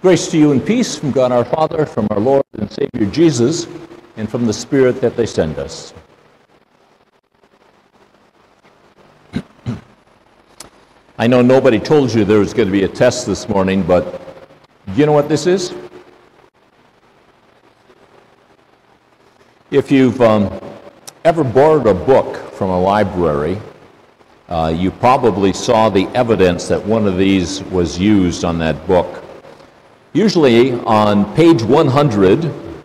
Grace to you and peace from God our Father, from our Lord and Savior Jesus, and from the Spirit that they send us. I know nobody told you there was going to be a test this morning, but do you know what this is? If you've ever borrowed a book from a library, you probably saw the evidence that one of these was used on that book. Usually on page 100,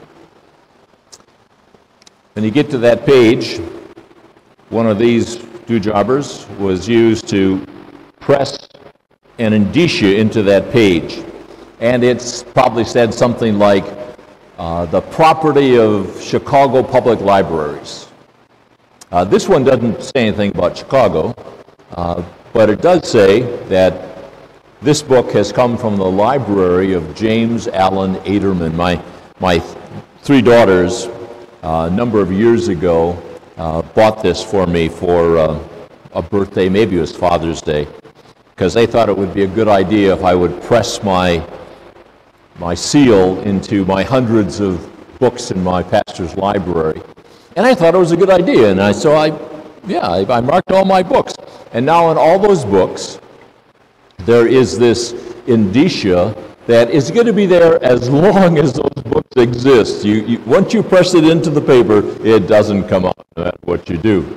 when you get to that page, one of these do-jobbers was used to press an indicia into that page. And it's probably said something like, the property of Chicago Public Libraries. This one doesn't say anything about Chicago, but it does say that this book has come from the library of James Allen Aderman. My three daughters, a number of years ago, bought this for me for a birthday, maybe it was Father's Day, because they thought it would be a good idea if I would press my seal into my hundreds of books in my pastor's library. And I thought it was a good idea, and so I marked all my books. And now in all those books, there is this indicia that is going to be there as long as those books exist. Once you press it into the paper, it doesn't come out, no matter what you do.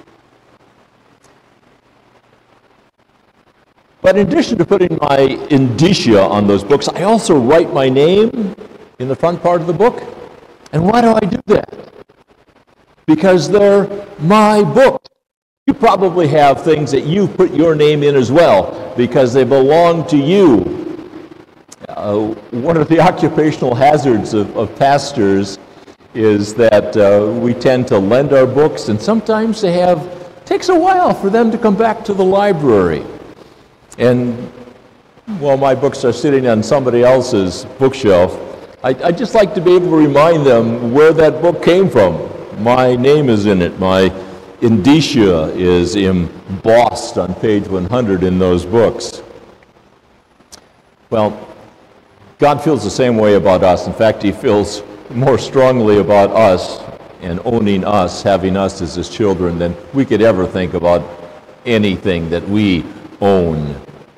But in addition to putting my indicia on those books, I also write my name in the front part of the book. And why do I do that? Because they're my books. You probably have things that you've put your name in as well, because they belong to you. One of the occupational hazards of pastors is that we tend to lend our books, and sometimes it takes a while for them to come back to the library. And while my books are sitting on somebody else's bookshelf, I just like to be able to remind them where that book came from. My name is in it. My indicia is embossed on page 100 in those books. Well, God feels the same way about us. In fact, He feels more strongly about us and owning us, having us as His children, than we could ever think about anything that we own.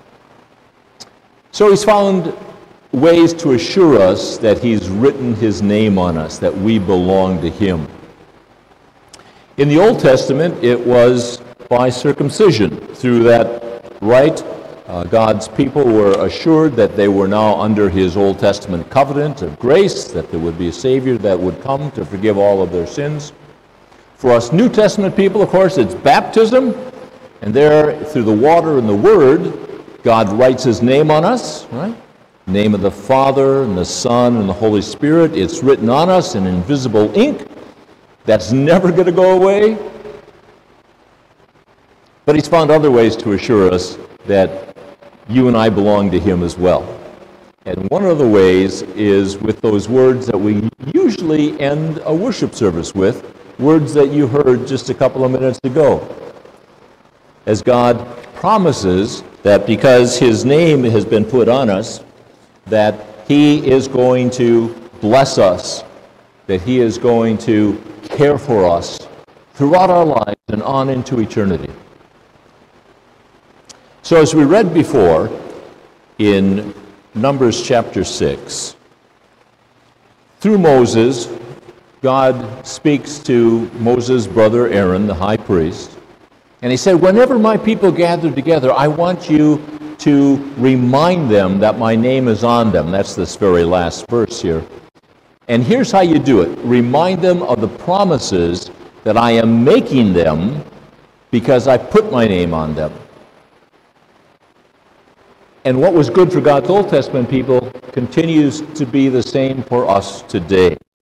So He's found ways to assure us that He's written His name on us, that we belong to Him. In the Old Testament, it was by circumcision. Through that rite, God's people were assured that they were now under His Old Testament covenant of grace, that there would be a Savior that would come to forgive all of their sins. For us New Testament people, of course, it's baptism, and there, through the water and the Word, God writes His name on us, right? Name of the Father and the Son and the Holy Spirit. It's written on us in invisible ink. That's never going to go away. But He's found other ways to assure us that you and I belong to Him as well. And one of the ways is with those words that we usually end a worship service with, words that you heard just a couple of minutes ago. As God promises that because His name has been put on us, that He is going to bless us, that He is going to care for us throughout our lives and on into eternity. So as we read before in Numbers chapter 6, through Moses, God speaks to Moses' brother Aaron, the high priest, and He said, whenever my people gather together, I want you to remind them that my name is on them. That's this very last verse here. And here's how you do it. Remind them of the promises that I am making them because I put my name on them. And what was good for God's Old Testament people continues to be the same for us today.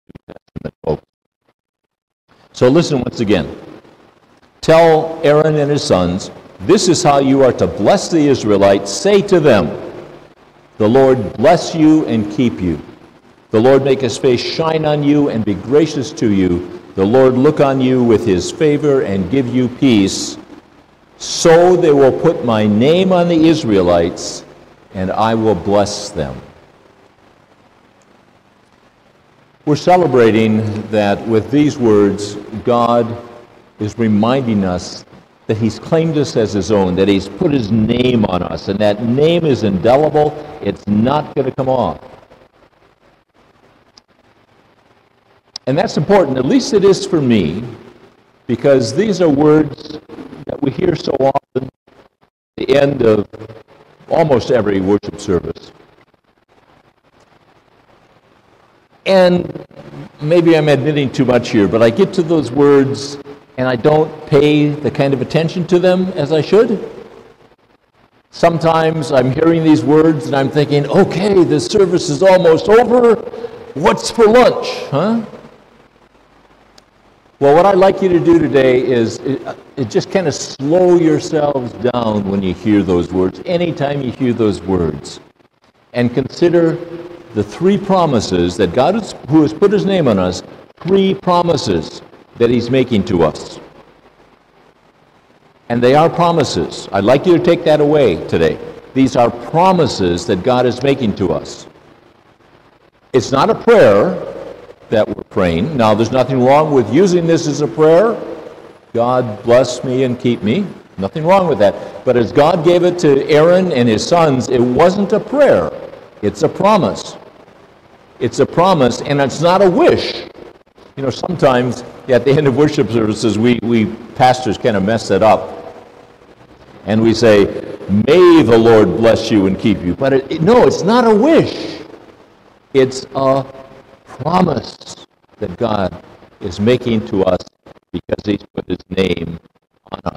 So listen once again. Tell Aaron and his sons, this is how you are to bless the Israelites. Say to them, the Lord bless you and keep you. The Lord make His face shine on you and be gracious to you. The Lord look on you with His favor and give you peace. So they will put my name on the Israelites, and I will bless them. We're celebrating that with these words, God is reminding us that He's claimed us as His own, that He's put His name on us, and that name is indelible. It's not going to come off. And that's important, at least it is for me, because these are words that we hear so often at the end of almost every worship service. And maybe I'm admitting too much here, but I get to those words and I don't pay the kind of attention to them as I should. Sometimes I'm hearing these words and I'm thinking, okay, this service is almost over. What's for lunch, huh? Well, what I'd like you to do today is just kind of slow yourselves down when you hear those words, anytime you hear those words, and consider the three promises that God, who has put His name on us, three promises that He's making to us. And they are promises. I'd like you to take that away today. These are promises that God is making to us. It's not a prayer that we're praying. Now, there's nothing wrong with using this as a prayer. God bless me and keep me. Nothing wrong with that. But as God gave it to Aaron and his sons, it wasn't a prayer. It's a promise. It's a promise, and it's not a wish. You know, sometimes at the end of worship services, we pastors kind of mess it up. And we say, may the Lord bless you and keep you. But no, it's not a wish. It's a promise that God is making to us because He's put His name on us.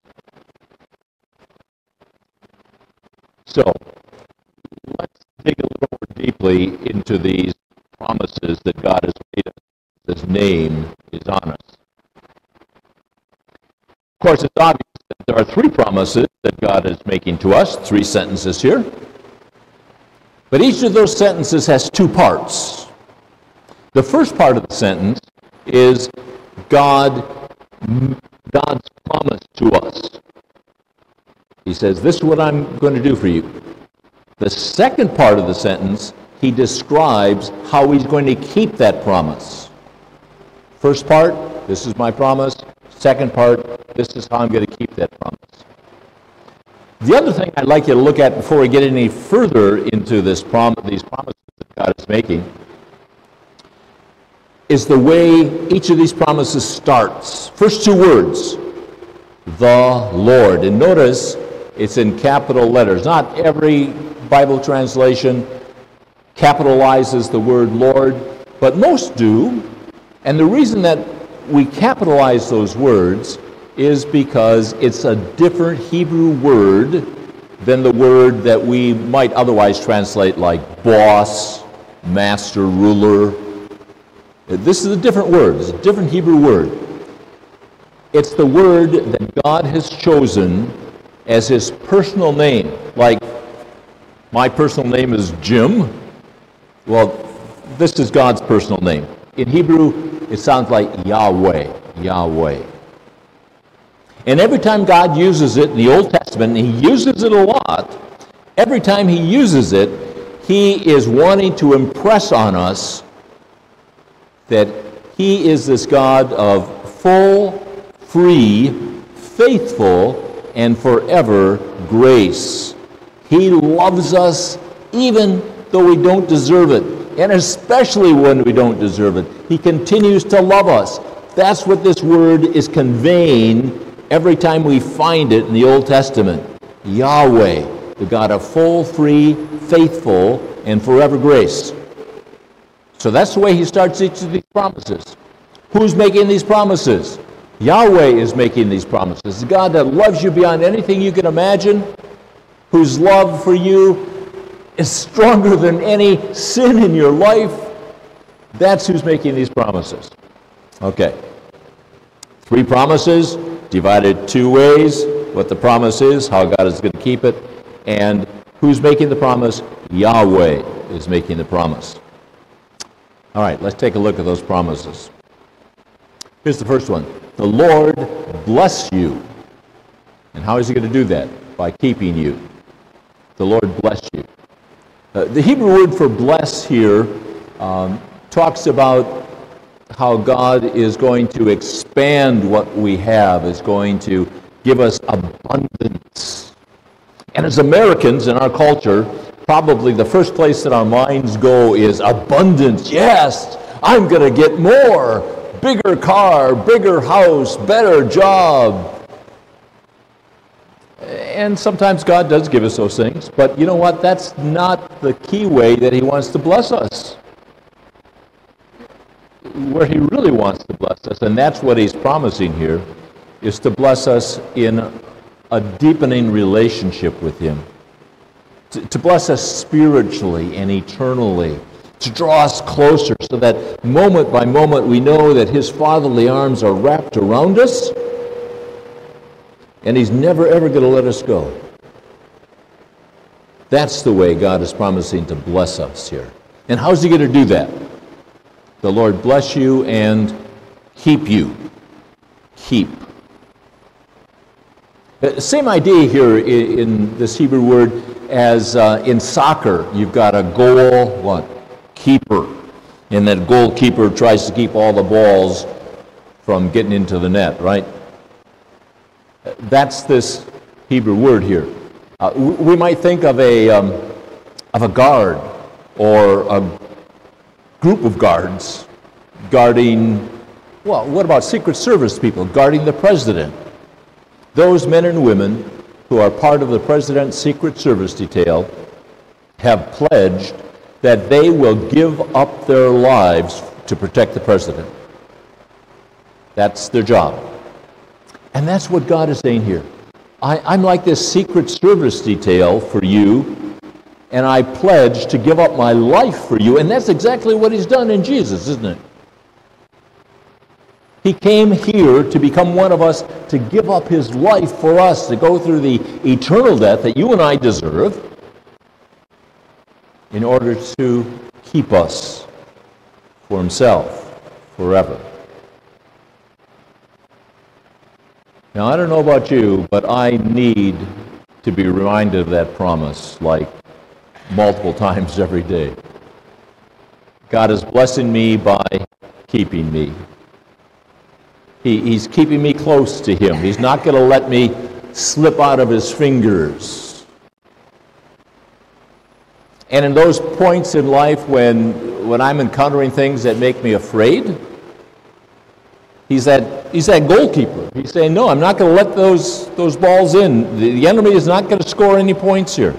So, let's dig a little more deeply into these promises that God has made us. His name is on us. Of course, it's obvious that there are three promises that God is making to us, three sentences here. But each of those sentences has two parts. The first part of the sentence is God's promise to us. He says, this is what I'm going to do for you. The second part of the sentence, He describes how He's going to keep that promise. First part, this is my promise. Second part, this is how I'm going to keep that promise. The other thing I'd like you to look at before we get any further into these promises that God is making is the way each of these promises starts. First two words, the Lord. And notice it's in capital letters. Not every Bible translation capitalizes the word Lord, but most do. And the reason that we capitalize those words is because it's a different Hebrew word than the word that we might otherwise translate like boss, master, ruler. This is a different word. It's a different Hebrew word. It's the word that God has chosen as His personal name. Like, my personal name is Jim. Well, this is God's personal name. In Hebrew, it sounds like Yahweh, Yahweh. And every time God uses it in the Old Testament, and He uses it a lot, every time He uses it, He is wanting to impress on us that He is this God of full, free, faithful, and forever grace. He loves us even though we don't deserve it, and especially when we don't deserve it. He continues to love us. That's what this word is conveying every time we find it in the Old Testament. Yahweh, the God of full, free, faithful, and forever grace. So that's the way He starts each of these promises. Who's making these promises? Yahweh is making these promises. The God that loves you beyond anything you can imagine, whose love for you is stronger than any sin in your life. That's who's making these promises. Okay. Three promises, divided two ways. What the promise is, how God is going to keep it, and who's making the promise? Yahweh is making the promise. All right, let's take a look at those promises. Here's the first one. The Lord bless you. And how is He going to do that? By keeping you. The Lord bless you. The Hebrew word for bless here, to talks about how God is going to expand what we have, is going to give us abundance. And as Americans in our culture, probably the first place that our minds go is abundance. Yes, I'm going to get more. Bigger car, bigger house, better job. And sometimes God does give us those things, but you know what? That's not the key way that He wants to bless us. Where He really wants to bless us, and that's what He's promising here, is to bless us in a deepening relationship with Him. To bless us spiritually and eternally. To draw us closer so that moment by moment we know that His fatherly arms are wrapped around us, and He's never ever going to let us go. That's the way God is promising to bless us here. And how's He going to do that? The Lord bless you and keep you. Keep. Same idea here in this Hebrew word as in soccer. You've got a goal, what? Keeper. And that goalkeeper tries to keep all the balls from getting into the net, right? That's this Hebrew word here. We might think of a guard or a group of guards guarding, well, what about Secret Service people guarding the president? Those men and women who are part of the President's Secret Service detail have pledged that they will give up their lives to protect the president. That's their job. And that's what God is saying here. I'm like this Secret Service detail for you, and I pledge to give up my life for you. And that's exactly what He's done in Jesus, isn't it? He came here to become one of us, to give up His life for us, to go through the eternal death that you and I deserve, in order to keep us for Himself forever. Now, I don't know about you, but I need to be reminded of that promise like multiple times every day. God is blessing me by keeping me. He's keeping me close to Him. He's not going to let me slip out of His fingers. And in those points in life when I'm encountering things that make me afraid, He's that goalkeeper. He's saying, no, I'm not going to let those balls in. The enemy is not going to score any points here.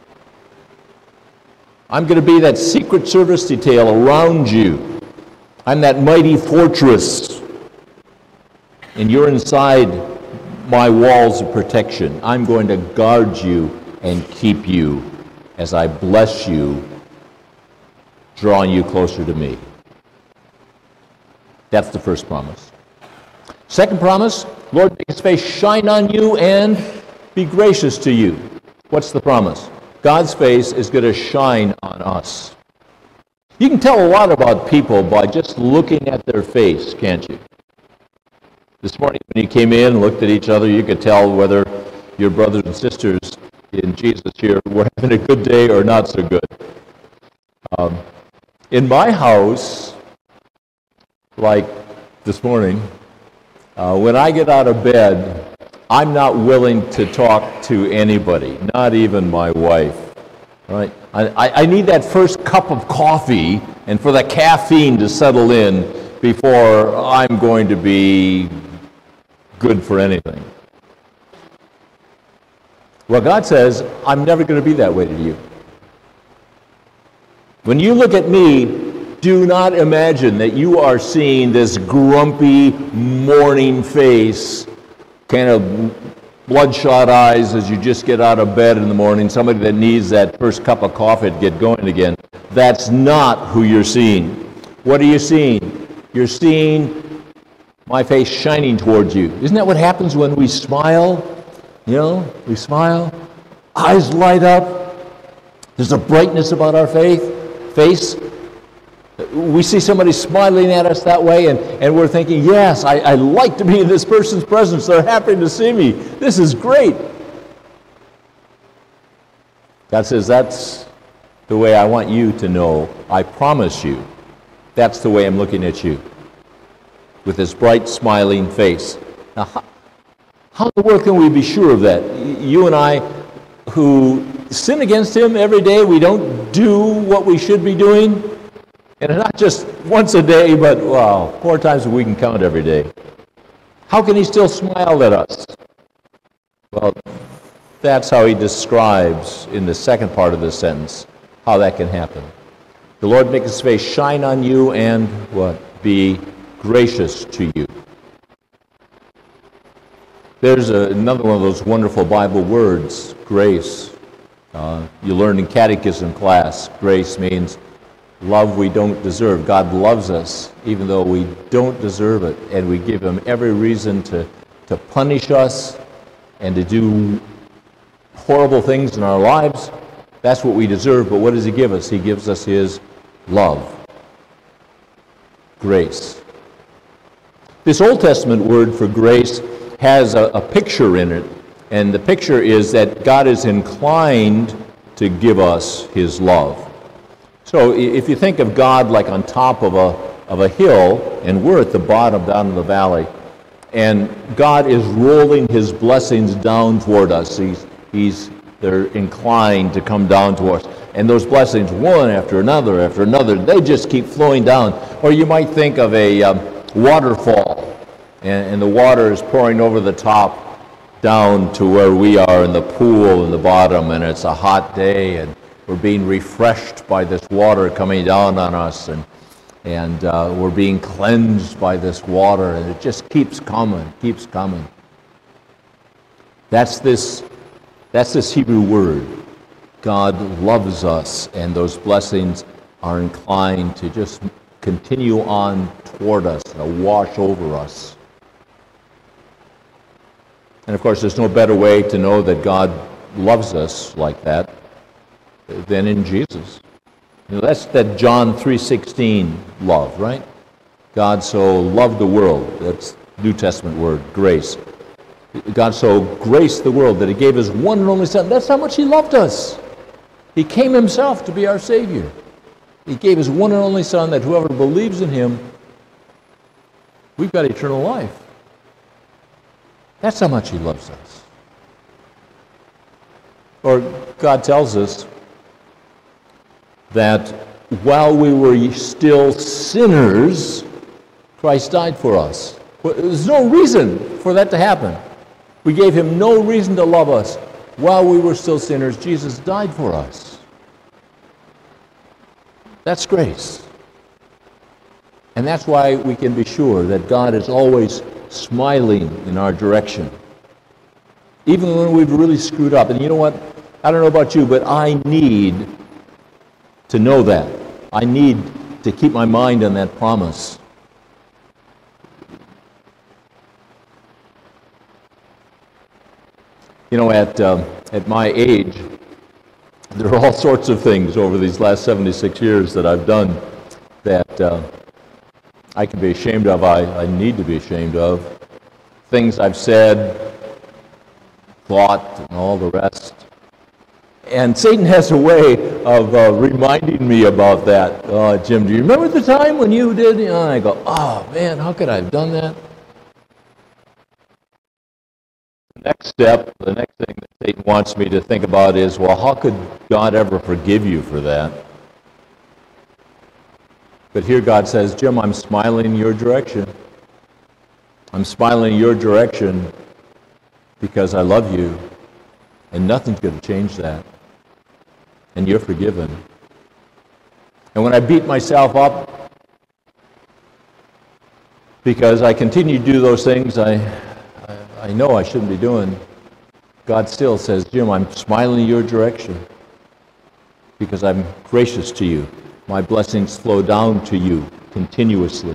I'm going to be that Secret Service detail around you. I'm that mighty fortress. And you're inside my walls of protection. I'm going to guard you and keep you as I bless you, drawing you closer to me. That's the first promise. Second promise, Lord, make His face shine on you and be gracious to you. What's the promise? God's face is going to shine on us. You can tell a lot about people by just looking at their face, can't you? This morning when you came in and looked at each other, you could tell whether your brothers and sisters in Jesus here were having a good day or not so good. In my house, like this morning, when I get out of bed, I'm not willing to talk to anybody, not even my wife. Right? I need that first cup of coffee and for the caffeine to settle in before I'm going to be good for anything. Well, God says, I'm never going to be that way to you. When you look at me, do not imagine that you are seeing this grumpy, mourning face, kind of bloodshot eyes as you just get out of bed in the morning, somebody that needs that first cup of coffee to get going again. That's not who you're seeing. What are you seeing? You're seeing my face shining towards you. Isn't that what happens when we smile? You know, we smile, eyes light up, there's a brightness about our face. We see somebody smiling at us that way, and we're thinking, yes, I like to be in this person's presence. They're happy to see me. This is great. God says, that's the way I want you to know. I promise you That's the way I'm looking at you, with this bright, smiling face. Now, how in the world can we be sure of that? You and I, who sin against Him every day, we don't do what we should be doing, and not just once a day, but, wow, 4 times a week and count every day. How can He still smile at us? Well, that's how He describes in the second part of this sentence how that can happen. The Lord make His face shine on you and what? Be gracious to you. There's another one of those wonderful Bible words, grace. You learn in catechism class, grace means love we don't deserve. God loves us even though we don't deserve it, and we give Him every reason to punish us and to do horrible things in our lives. That's what we deserve, but what does He give us? He gives us His love, grace. This Old Testament word for grace has a picture in it, and the picture is that God is inclined to give us His love. So if you think of God like on top of a hill, and we're at the bottom down in the valley, and God is rolling His blessings down toward us. They're inclined to come down to us. And those blessings, one after another, they just keep flowing down. Or you might think of a waterfall, and the water is pouring over the top down to where we are in the pool in the bottom, and it's a hot day, and we're being refreshed by this water coming down on us, and we're being cleansed by this water, and it just keeps coming. That's this Hebrew word. God loves us, and those blessings are inclined to just continue on toward us, and wash over us. And of course, there's no better way to know that God loves us like that than in Jesus. That's that John 3:16 love, right? God so loved the world. That's New Testament word, grace. God so graced the world that He gave His one and only Son. That's how much He loved us. He came Himself to be our Savior. He gave His one and only Son that whoever believes in Him, we've got eternal life. That's how much He loves us. Or God tells us that while we were still sinners, Christ died for us. There's no reason for that to happen. We gave Him no reason to love us. While we were still sinners, Jesus died for us. That's grace. And that's why we can be sure that God is always smiling in our direction, even when we've really screwed up. And you know what? I don't know about you, but I need to know that. I need to keep my mind on that promise. You know, at my age, there are all sorts of things over these last 76 years that I've done that I can be ashamed of. I need to be ashamed of. Things I've said, thought, and all the rest. And Satan has a way of reminding me about that. Jim, do you remember the time when you did? And I go, oh man, how could I have done that? The next step, the next thing that Satan wants me to think about is, well, how could God ever forgive you for that? But here God says, Jim, I'm smiling in your direction. I'm smiling in your direction because I love you, and nothing's going to change that. And you're forgiven. And when I beat myself up because I continue to do those things I know I shouldn't be doing, God still says, Jim, I'm smiling in your direction because I'm gracious to you. My blessings flow down to you continuously.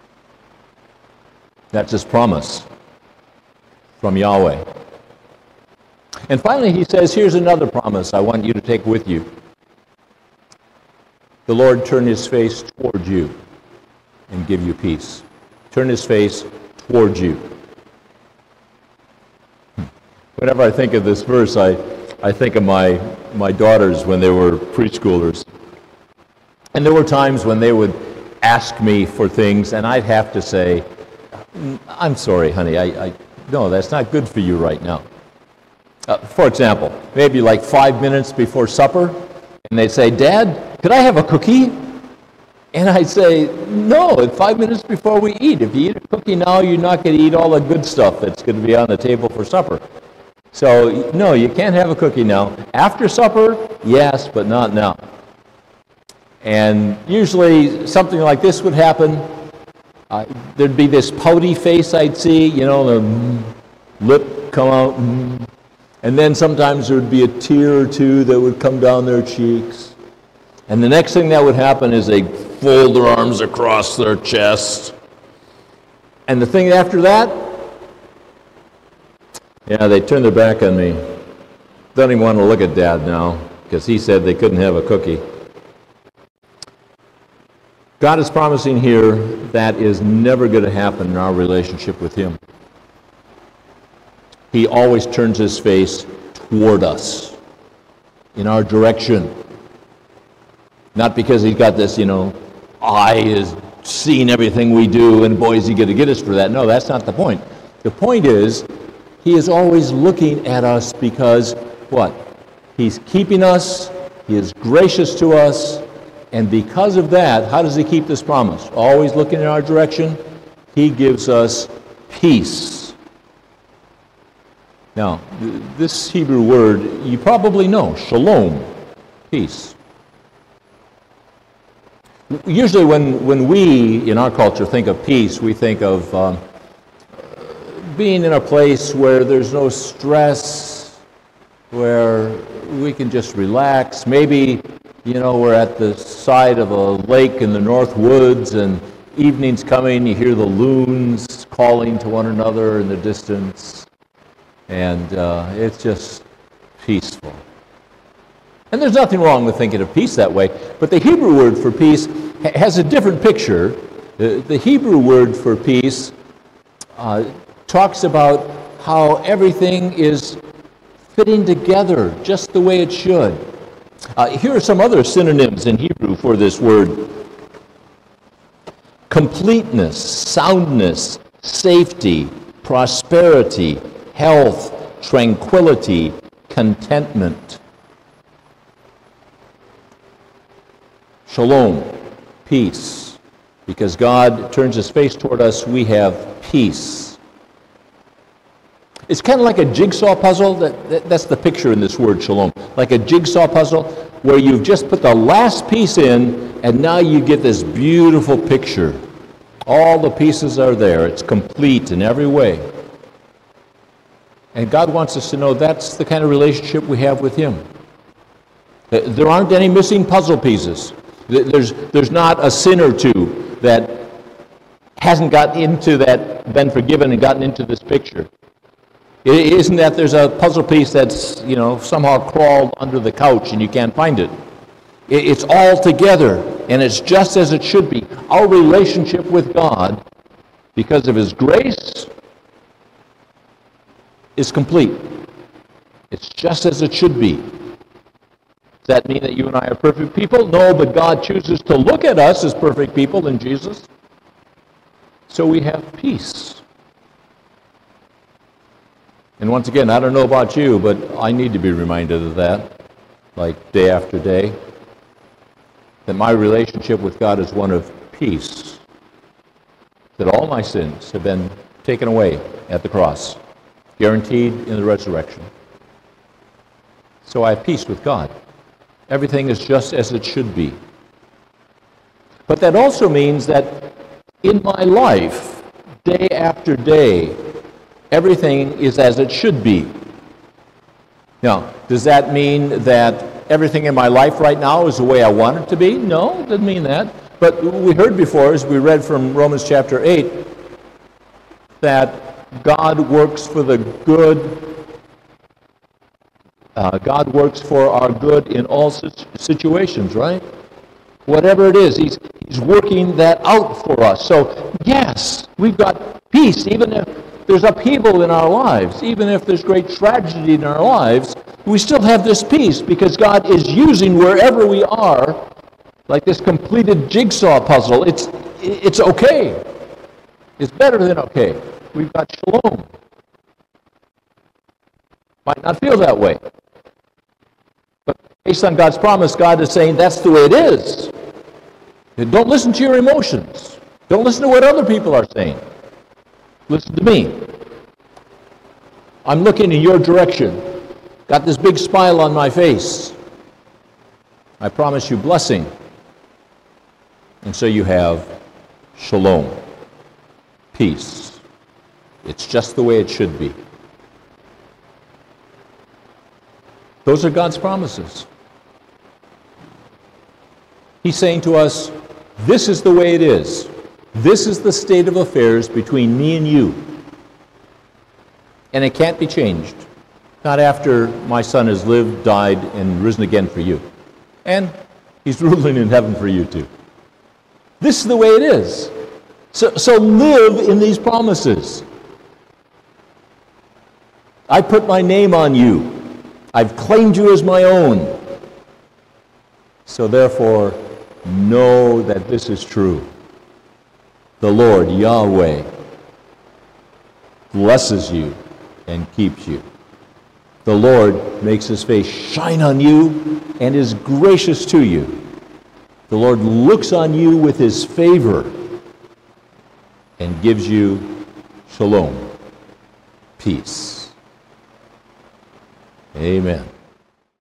That's His promise from Yahweh. And finally, He says, here's another promise I want you to take with you. The Lord turn His face toward you and give you peace. Turn His face toward you. Whenever I think of this verse, I think of my daughters when they were preschoolers. And there were times when they would ask me for things, and I'd have to say, I'm sorry, honey, no, that's not good for you right now. For example, maybe like 5 minutes before supper, and they'd say, Dad, could I have a cookie? And I'd say, no, 5 minutes before we eat. If you eat a cookie now, you're not going to eat all the good stuff that's going to be on the table for supper. So, no, you can't have a cookie now. After supper, yes, but not now. And usually something like this would happen. There'd be this pouty face I'd see, the lip come out. And then sometimes there would be a tear or two that would come down their cheeks. And the next thing that would happen is they fold their arms across their chest. And the thing after that, they turn their back on me. Don't even want to look at Dad now, because he said they couldn't have a cookie. God is promising here that is never going to happen in our relationship with Him. He always turns His face toward us, in our direction. Not because He's got this, eye is seeing everything we do, and boy, is He going to get us for that. No, that's not the point. The point is, He is always looking at us because, what? He's keeping us, He is gracious to us, and because of that, how does He keep this promise? Always looking in our direction? He gives us peace. Now, this Hebrew word, you probably know, shalom, peace. Usually when we, in our culture, think of peace, we think of being in a place where there's no stress, where we can just relax. Maybe, we're at the side of a lake in the North Woods, and evening's coming, you hear the loons calling to one another in the distance, and it's just peaceful. And there's nothing wrong with thinking of peace that way, but the Hebrew word for peace has a different picture. The Hebrew word for peace talks about how everything is fitting together just the way it should. Here are some other synonyms in Hebrew for this word. Completeness, soundness, safety, prosperity, health, tranquility, contentment. Shalom, peace. Because God turns His face toward us, we have peace. It's kind of like a jigsaw puzzle. That's the picture in this word, shalom. Like a jigsaw puzzle where you've just put the last piece in, and now you get this beautiful picture. All the pieces are there. It's complete in every way. And God wants us to know that's the kind of relationship we have with Him. There aren't any missing puzzle pieces. There's not a sin or two that hasn't gotten into that, been forgiven and gotten into this picture. It isn't that there's a puzzle piece that's, somehow crawled under the couch and you can't find it. It's all together, and it's just as it should be. Our relationship with God, because of His grace, is complete. It's just as it should be. Does that mean that you and I are perfect people? No, but God chooses to look at us as perfect people in Jesus. So we have peace. And once again, I don't know about you, but I need to be reminded of that, like day after day, that my relationship with God is one of peace, that all my sins have been taken away at the cross, guaranteed in the resurrection. So I have peace with God. Everything is just as it should be. But that also means that in my life, day after day, everything is as it should be. Now, does that mean that everything in my life right now is the way I want it to be? No, it doesn't mean that. But we heard before, as we read from Romans chapter 8, that God works for the good. God works for our good in all situations, right? Whatever it is, He's working that out for us. So, yes, we've got peace, even if there's upheaval in our lives, even if there's great tragedy in our lives, we still have this peace because God is using wherever we are like this completed jigsaw puzzle. It's okay. It's better than okay. We've got shalom. Might not feel that way. But based on God's promise, God is saying that's the way it is. Don't listen to your emotions. Don't listen to what other people are saying. Listen to me. I'm looking in your direction. Got this big smile on my face. I promise you blessing. And so you have shalom, peace. It's just the way it should be. Those are God's promises. He's saying to us, this is the way it is. This is the state of affairs between me and you. And it can't be changed. Not after my son has lived, died, and risen again for you. And he's ruling in heaven for you too. This is the way it is. So live in these promises. I put my name on you. I've claimed you as my own. So therefore, know that this is true. The Lord, Yahweh, blesses you and keeps you. The Lord makes his face shine on you and is gracious to you. The Lord looks on you with his favor and gives you shalom, peace. Amen.